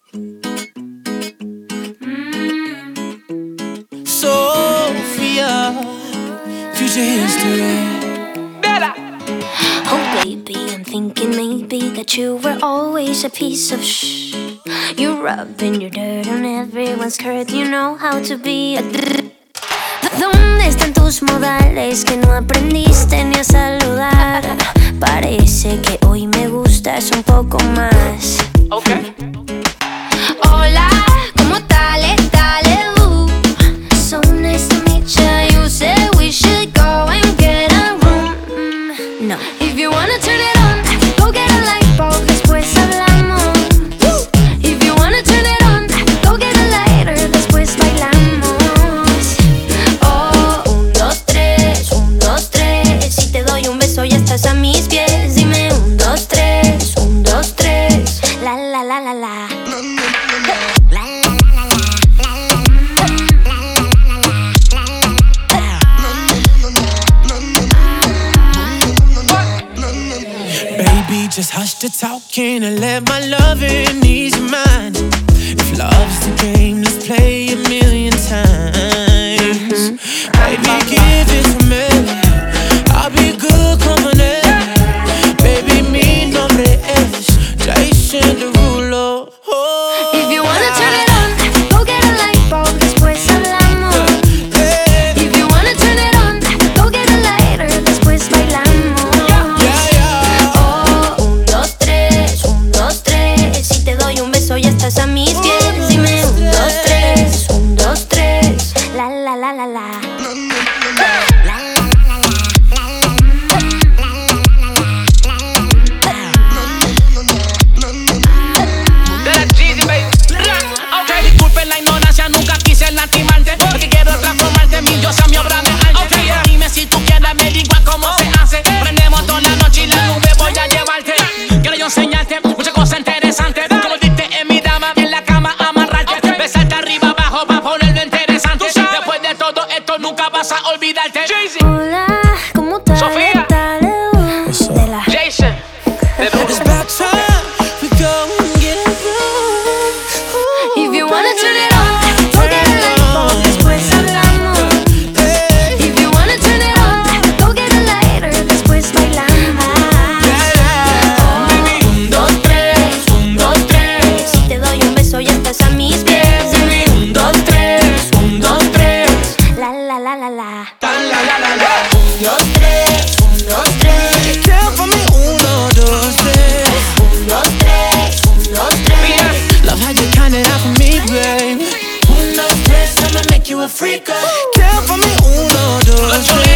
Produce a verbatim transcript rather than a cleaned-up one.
Sophia, future history. Bella. Oh baby, I'm thinking maybe that you were always a piece of shh. You're rubbing your dirt on everyone's skirt. You know how to be a d- ¿Dónde están tus modales que no aprendiste ni a saludar? Parece que hoy me gustas un poco más. Okay. Hola, ¿cómo tal? Dale, uh. So nice to meet ya. You said we should go and get a room. Mm, no. If you wanna turn it on, go get a light bulb, después hablamos. If you wanna turn it on, go get a lighter, después bailamos. Oh, un, dos, tres, un, dos, tres. Si te doy un beso ya estás a mis pies. Dime un, dos, tres, un, dos, tres. La, la, la, la, la. Baby, just hush the talking and let my loving ease your mind. If love's the game, let's play a million times. Baby, give it to me. I'll be good company. Baby, mi nombre es Jason Derulo. Oh, if you wanna turn it on, go get a light bulb, después hablamos. yeah. If you wanna turn it on, go get a lighter, después bailamos. Yeah, yeah. Oh, un, dos, tres, un, dos, tres. Si te doy un beso ya estás a mis pies. Dime un, dos, tres, un, dos, tres. La, la, la, la, la. Disculpen la ignorancia, nunca quise lastimarte, porque quiero transformarte en mi diosa, mi obra de arte. Okay. Dime si tú quieres, me digo cómo se hace. Prendemos toda la noche y la nube voy a llevarte. Quiero yo enseñarte muchas cosas interesantes. Como diste en mi dama, en la cama amarrarte. Okay. Besarte arriba, abajo, para ponerlo interesante. Después de todo esto nunca vas a olvidarte. Hola, ¿cómo tal? Sofía. Dale, uh, de la. Jason. It's about time we go and get a room. If you wanna turn it on, go get a light bulb, después hablamos. If you wanna turn it on, go get a lighter, después bailamos. Oh, un, dos, tres, un, dos, tres. Si te doy un beso ya estás a mis pies. Dime un, dos, tres, un, dos, tres. La, la, la, la, la. Un, dos, tres, un, dos, tres. Count for me, uno, dos, tres. Un, dos, tres, un, dos, tres. Love how you count it out for me, babe. Uno, dos, tres, I'ma make you a freak. Count for me, uno, dos, tres.